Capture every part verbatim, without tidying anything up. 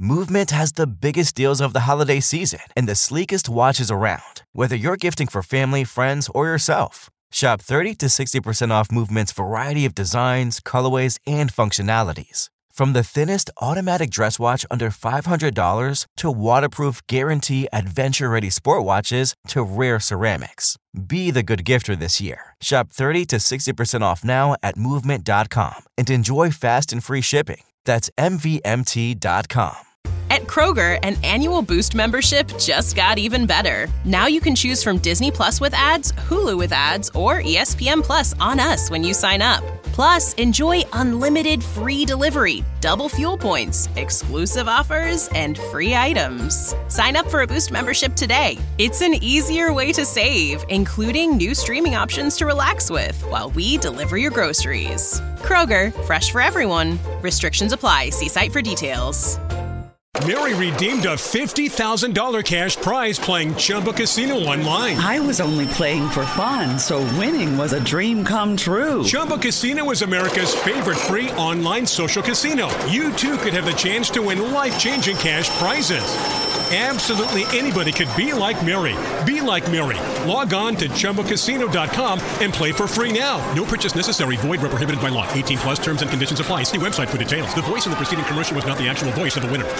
Movement has the biggest deals of the holiday season and the sleekest watches around. Whether you're gifting for family, friends, or yourself, shop thirty to sixty percent off Movement's variety of designs, colorways, and functionalities. From the thinnest automatic dress watch under five hundred dollars to waterproof guarantee adventure-ready sport watches to rare ceramics. Be the good gifter this year. Shop thirty to sixty percent off now at movement dot com and enjoy fast and free shipping. That's M V M T dot com. At Kroger, an annual Boost membership just got even better. Now you can choose from Disney Plus with ads, Hulu with ads, or E S P N Plus on us when you sign up. Plus, enjoy unlimited free delivery, double fuel points, exclusive offers, and free items. Sign up for a Boost membership today. It's an easier way to save, including new streaming options to relax with while we deliver your groceries. Kroger, fresh for everyone. Restrictions apply. See site for details. Mary redeemed a fifty thousand dollars cash prize playing Chumba Casino online. I was only playing for fun, so winning was a dream come true. Chumba Casino is America's favorite free online social casino. You, too, could have the chance to win life-changing cash prizes. Absolutely anybody could be like Mary. Be like Mary. Log on to Chumba Casino dot com and play for free now. No purchase necessary. Void where prohibited by law. eighteen plus terms and conditions apply. See website for details. The voice in the preceding commercial was not the actual voice of the winner.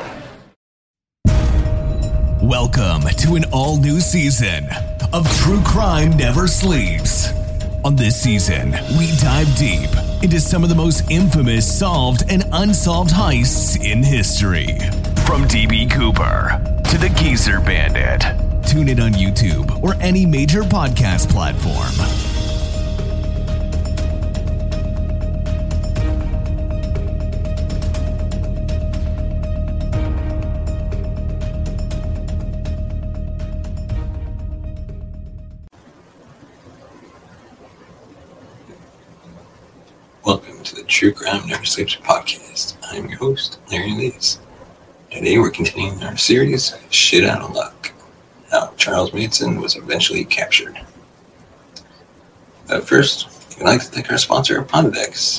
Welcome to an all-new season of True Crime Never Sleeps. On this season, we dive deep into some of the most infamous solved and unsolved heists in history. From D B. Cooper to the Geezer Bandit. Tune in on YouTube or any major podcast platform. Welcome to the True Crime Never Sleeps podcast. I'm your host, Larry Lees. Today we're continuing our series, Shit Out of Luck, how Charles Manson was eventually captured. But first, we'd like to thank our sponsor, Pondex.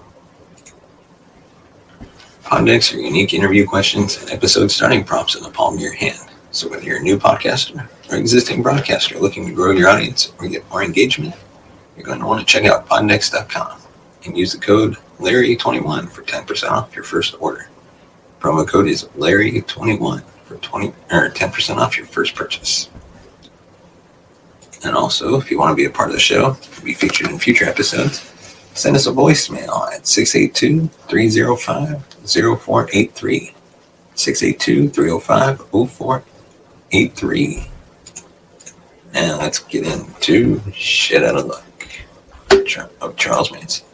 Pondex are unique interview questions and episode starting prompts in the palm of your hand. So whether you're a new podcaster or existing broadcaster looking to grow your audience or get more engagement, you're going to want to check out Pondex dot com and use the code Larry twenty-one for ten percent off your first order. Promo code is Larry twenty-one for twenty or ten percent off your first purchase. And also, if you want to be a part of the show, be featured in future episodes, send us a voicemail at six eight two, three oh five, oh four eight three. six eight two, three oh five, oh four eight three. And let's get into Shit Out of Luck of Charles Manson.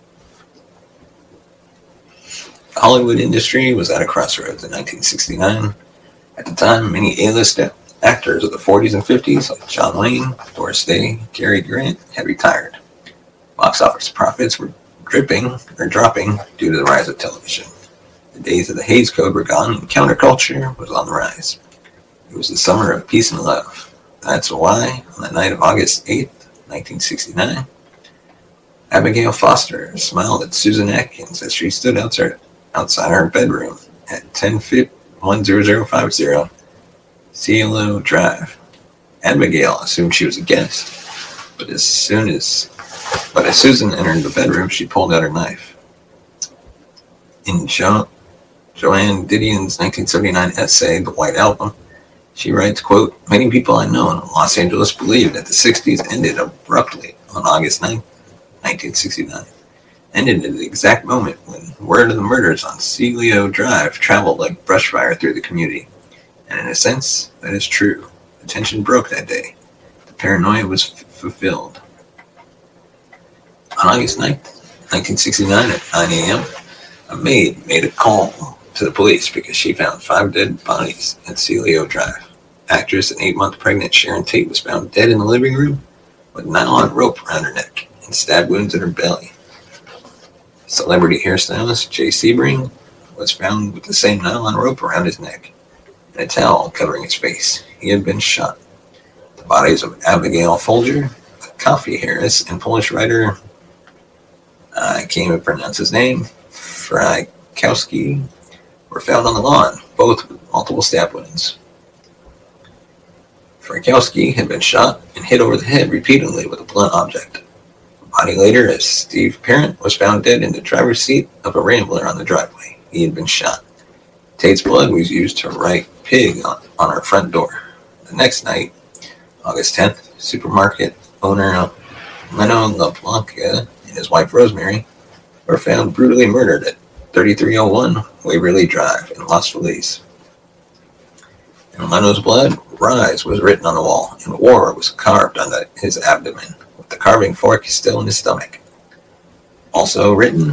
The Hollywood industry was at a crossroads in nineteen sixty-nine. At the time, many A-list actors of the forties and fifties, like John Wayne, Doris Day, Cary Grant, had retired. Box office profits were dripping or dropping due to the rise of television. The days of the Hays Code were gone, and counterculture was on the rise. It was the summer of peace and love. That's why, on the night of August eighth, nineteen sixty-nine, Abigail Foster smiled at Susan Atkins as she stood outside outside her bedroom at ten one zero zero five zero Cielo Drive. Abigail assumed she was a guest, but as soon as but as Susan entered the bedroom, she pulled out her knife. In jo- Joanne Didion's nineteen seventy-nine essay, The White Album, she writes, quote, "Many people I know in Los Angeles believe that the sixties ended abruptly on August ninth, nineteen sixty-nine. Ended at the exact moment when word of the murders on Cielo Drive traveled like brush fire through the community. And in a sense, that is true. The tension broke that day. The paranoia was f- fulfilled. On August ninth, nineteen sixty-nine at nine a.m., a maid made a call to the police because she found five dead bodies at Cielo Drive. Actress and eight-month pregnant Sharon Tate was found dead in the living room with a nylon rope around her neck and stab wounds in her belly. Celebrity hairstylist Jay Sebring was found with the same nylon rope around his neck and a towel covering his face. He had been shot. The bodies of Abigail Folger, Kofi Harris, and Polish writer, I can't even pronounce his name, Frykowski, were found on the lawn, both with multiple stab wounds. Frankowski had been shot and hit over the head repeatedly with a blunt object. A body later, as Steve Parent was found dead in the driver's seat of a Rambler on the driveway. He had been shot. Tate's blood was used to write pig on, on our front door. The next night, August tenth, supermarket owner Leno LaBlanca and his wife Rosemary were found brutally murdered at thirty-three oh one Waverly Drive in Los Feliz. In Leno's blood, Rise was written on the wall, and War was carved on the, his abdomen, with the carving fork still in his stomach. Also written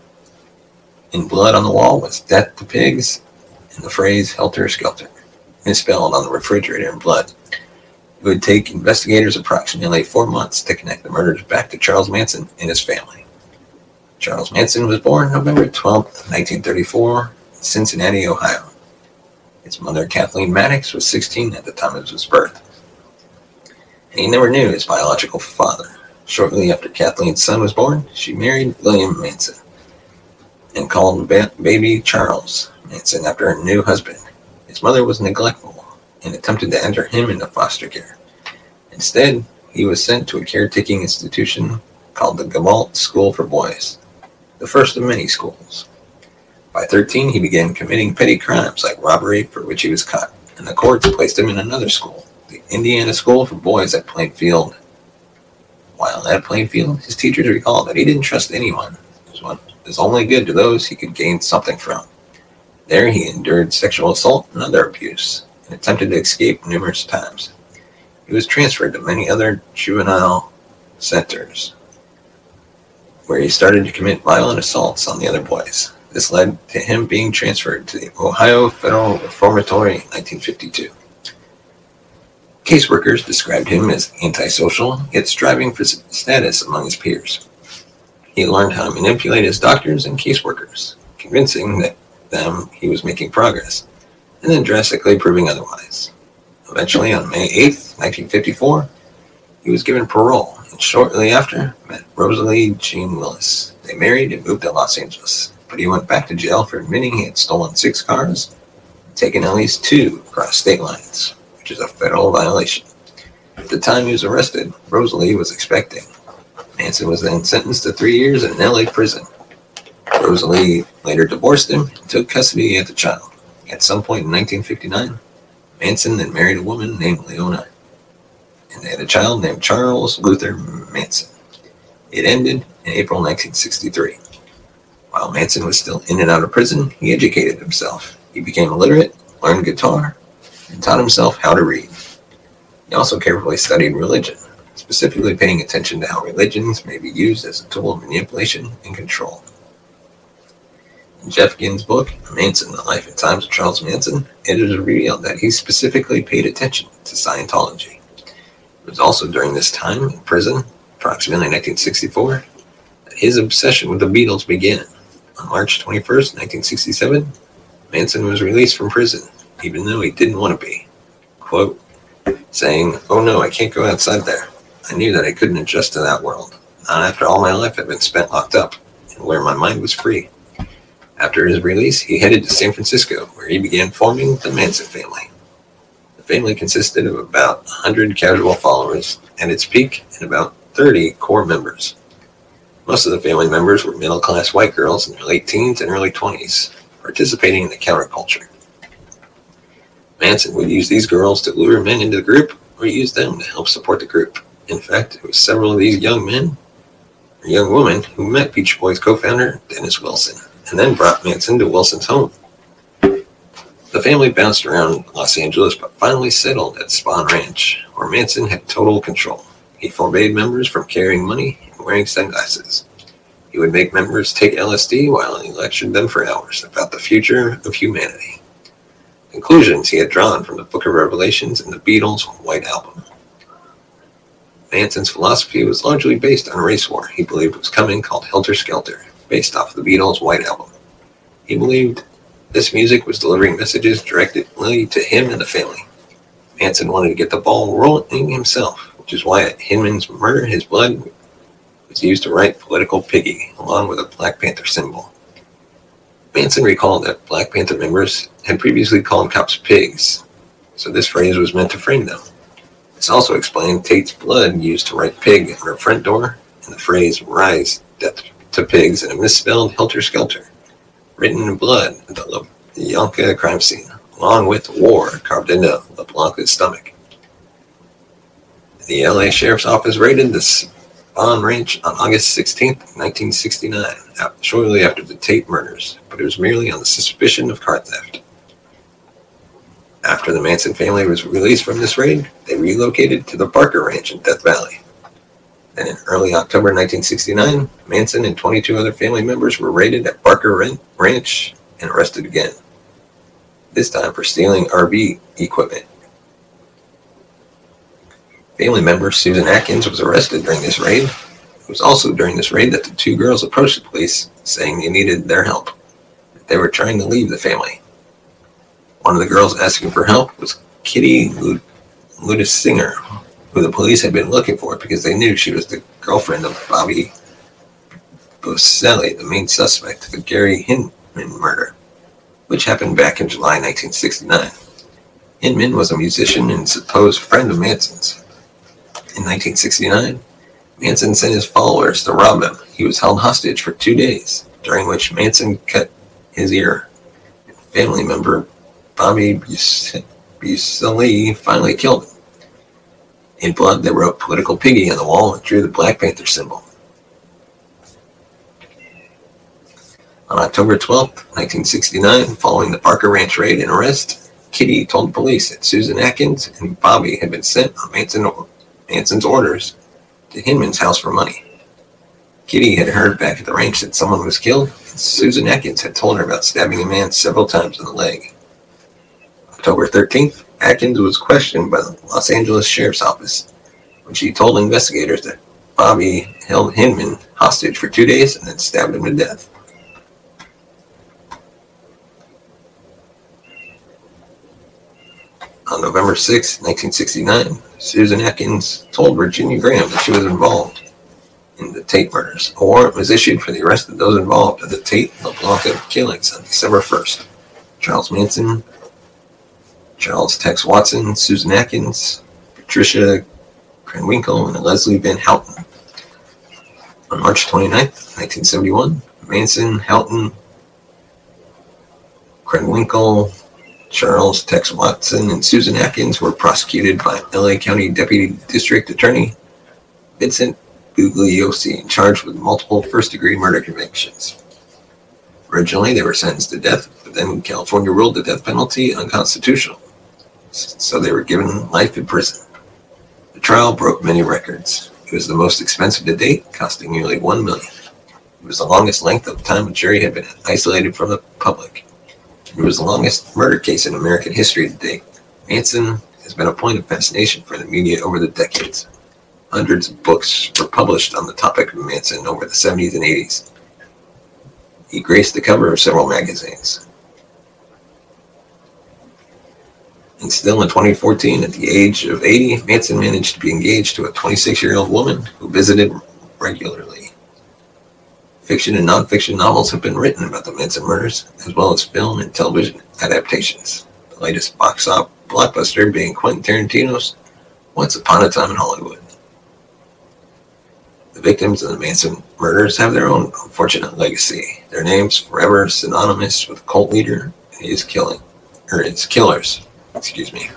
in blood on the wall was Death to Pigs and the phrase Helter Skelter, misspelled on the refrigerator in blood. It would take investigators approximately four months to connect the murders back to Charles Manson and his family. Charles Manson was born November twelfth, nineteen thirty-four, in Cincinnati, Ohio. His mother, Kathleen Maddox, was sixteen at the time of his birth, and he never knew his biological father. Shortly after Kathleen's son was born, she married William Manson and called ba- baby Charles Manson after her new husband. His mother was neglectful and attempted to enter him into foster care. Instead, he was sent to a caretaking institution called the Gestalt School for Boys, the first of many schools. By thirteen, he began committing petty crimes like robbery, for which he was caught, and the courts placed him in another school, the Indiana School for Boys at Plainfield. While at Plainfield, his teachers recalled that he didn't trust anyone. His one was only good to those he could gain something from. There, he endured sexual assault and other abuse, and attempted to escape numerous times. He was transferred to many other juvenile centers, where he started to commit violent assaults on the other boys. This led to him being transferred to the Ohio Federal Reformatory in nineteen fifty-two. Caseworkers described him as antisocial, yet striving for status among his peers. He learned how to manipulate his doctors and caseworkers, convincing that them he was making progress, and then drastically proving otherwise. Eventually, on May eighth, nineteen fifty-four, he was given parole, and shortly after met Rosalie Jean Willis. They married and moved to Los Angeles, but he went back to jail for admitting he had stolen six cars and taken at least two across state lines, which is a federal violation. At the time he was arrested, Rosalie was expecting. Manson was then sentenced to three years in an L A prison. Rosalie later divorced him and took custody of the child. At some point in nineteen fifty-nine, Manson then married a woman named Leona, and they had a child named Charles Luther Manson. It ended in April nineteen sixty-three. While Manson was still in and out of prison, he educated himself. He became illiterate, learned guitar, and taught himself how to read. He also carefully studied religion, specifically paying attention to how religions may be used as a tool of manipulation and control. In Jeff Ginn's book, Manson, The Life and Times of Charles Manson, it is revealed that he specifically paid attention to Scientology. It was also during this time in prison, approximately nineteen sixty-four, that his obsession with the Beatles began. On March twenty-first, nineteen sixty-seven, Manson was released from prison, even though he didn't want to be. Quote, saying, "Oh no, I can't go outside there. I knew that I couldn't adjust to that world, not after all my life had been spent locked up, and where my mind was free." After his release, he headed to San Francisco, where he began forming the Manson family. The family consisted of about one hundred casual followers at its peak and about thirty core members. Most of the family members were middle-class white girls in their late teens and early twenties, participating in the counterculture. Manson would use these girls to lure men into the group, or use them to help support the group. In fact, it was several of these young men, or young women, who met Beach Boys co-founder Dennis Wilson, and then brought Manson to Wilson's home. The family bounced around Los Angeles, but finally settled at Spahn Ranch, where Manson had total control. He forbade members from carrying money and wearing sunglasses. He would make members take L S D while he lectured them for hours about the future of humanity. Conclusions he had drawn from the Book of Revelations and the Beatles' White Album. Manson's philosophy was largely based on a race war he believed was coming called Helter Skelter, based off the Beatles' White Album. He believed this music was delivering messages directly to him and the family. Manson wanted to get the ball rolling himself, which is why at Hinman's murder, his blood was used to write political piggy, along with a Black Panther symbol. Manson recalled that Black Panther members had previously called cops pigs, so this phrase was meant to frame them. This also explained Tate's blood used to write pig on her front door, and the phrase rise death to pigs in a misspelled helter-skelter, written in blood at the Yonka crime scene, along with war carved into LeBlanc's stomach. The L A Sheriff's Office raided the Spahn Ranch on August sixteenth, nineteen sixty-nine, shortly after the Tate murders, but it was merely on the suspicion of car theft. After the Manson family was released from this raid, they relocated to the Barker Ranch in Death Valley. Then in early October nineteen sixty-nine, Manson and twenty-two other family members were raided at Barker Ranch and arrested again, this time for stealing R V equipment. Family member Susan Atkins was arrested during this raid. It was also during this raid that the two girls approached the police, saying they needed their help. They were trying to leave the family. One of the girls asking for help was Kitty Ludus Singer, who the police had been looking for because they knew she was the girlfriend of Bobby Boselli, the main suspect of the Gary Hinman murder, which happened back in July nineteen sixty-nine. Hinman was a musician and supposed friend of Manson's. In nineteen sixty-nine, Manson sent his followers to rob him. He was held hostage for two days, during which Manson cut his ear. Family member Bobby Boselli finally killed him. In blood, they wrote "Political Piggy" on the wall and drew the Black Panther symbol. On October twelfth, nineteen sixty-nine, following the Barker Ranch raid and arrest, Kitty told police that Susan Atkins and Bobby had been sent on Manson, Manson's orders to Hinman's house for money. Kitty had heard back at the ranch that someone was killed, and Susan Atkins had told her about stabbing a man several times in the leg. October thirteenth, Atkins was questioned by the Los Angeles Sheriff's Office when she told investigators that Bobby held Hinman hostage for two days and then stabbed him to death. On November sixth, nineteen sixty-nine, Susan Atkins told Virginia Graham that she was involved in the Tate murders. A warrant was issued for the arrest of those involved in the Tate LeBlanc killings on December first. Charles Manson, Charles Tex Watson, Susan Atkins, Patricia Krenwinkel, and Leslie Van Houten. On March twenty-ninth, nineteen seventy-one, Manson, Houghton, Krenwinkel, Charles Tex Watson, and Susan Atkins were prosecuted by L A County Deputy District Attorney Vincent Bugliosi and charged with multiple first-degree murder convictions. Originally, they were sentenced to death, but then California ruled the death penalty unconstitutional, so they were given life in prison. The trial broke many records. It was the most expensive to date, costing nearly one million dollars. It was the longest length of time a jury had been isolated from the public. It was the longest murder case in American history to date. Manson has been a point of fascination for the media over the decades. Hundreds of books were published on the topic of Manson over the seventies and eighties. He graced the cover of several magazines. And still in twenty fourteen, at the age of eighty, Manson managed to be engaged to a twenty-six-year-old woman who visited regularly. Fiction and nonfiction novels have been written about the Manson murders, as well as film and television adaptations. The latest box office blockbuster being Quentin Tarantino's Once Upon a Time in Hollywood. The victims of the Manson murders have their own unfortunate legacy. Their names forever synonymous with cult leader and his killing, or his killers. Excuse me.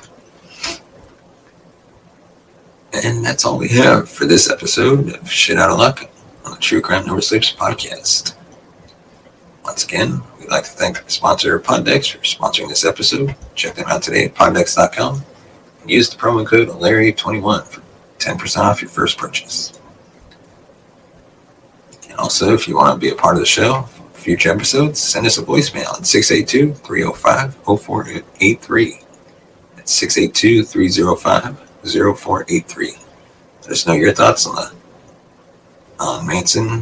And that's all we have for this episode of Shit Out of Luck on the True Crime Never Sleeps podcast. Once again, we'd like to thank our sponsor, Poddex, for sponsoring this episode. Check them out today at poddex dot com and use the promo code Larry twenty-one for ten percent off your first purchase. And also, if you want to be a part of the show for future episodes, send us a voicemail at six eight two, three oh five, oh four eight three. That's six eight two, three oh five, oh four eight three. Let us know your thoughts on the on Manson,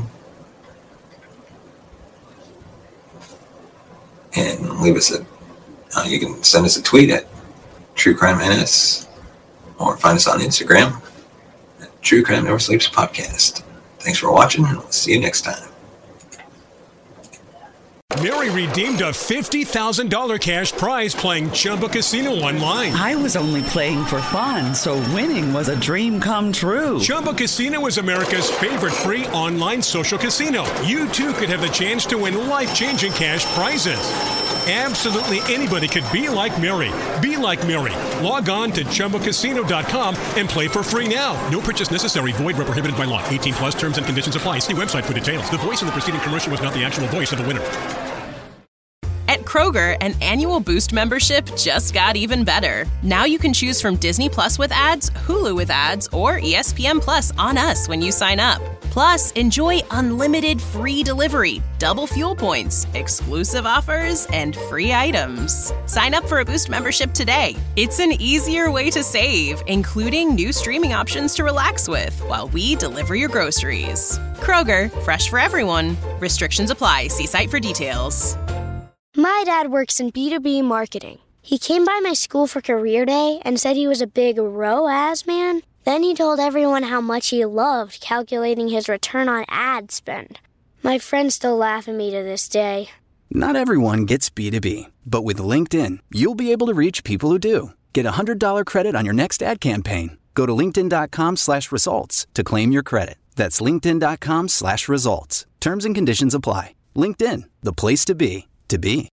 and leave us a uh, you can send us a tweet at True Crime N S or find us on Instagram at True Crime Never Sleeps Podcast. Thanks for watching, and we'll see you next time. Mary redeemed a fifty thousand dollars cash prize playing Chumba Casino online. I was only playing for fun, so winning was a dream come true. Chumba Casino is America's favorite free online social casino. You too could have the chance to win life-changing cash prizes. Absolutely anybody could be like Mary. Be like Mary. Log on to Chumba Casino dot com and play for free now. No purchase necessary. Void where prohibited by law. eighteen plus terms and conditions apply. See website for details. The voice in the preceding commercial was not the actual voice of the winner. At Kroger, an annual Boost membership just got even better. Now you can choose from Disney Plus with ads, Hulu with ads, or E S P N Plus on us when you sign up. Plus, enjoy unlimited free delivery, double fuel points, exclusive offers, and free items. Sign up for a Boost membership today. It's an easier way to save, including new streaming options to relax with while we deliver your groceries. Kroger, fresh for everyone. Restrictions apply. See site for details. My dad works in B two B marketing. He came by my school for career day and said he was a big R O A S man. Then he told everyone how much he loved calculating his return on ad spend. My friends still laugh at me to this day. Not everyone gets B two B, but with LinkedIn, you'll be able to reach people who do. Get a one hundred dollars credit on your next ad campaign. Go to linkedin.com slash results to claim your credit. That's linkedin.com slash results. Terms and conditions apply. LinkedIn, the place to be, to be.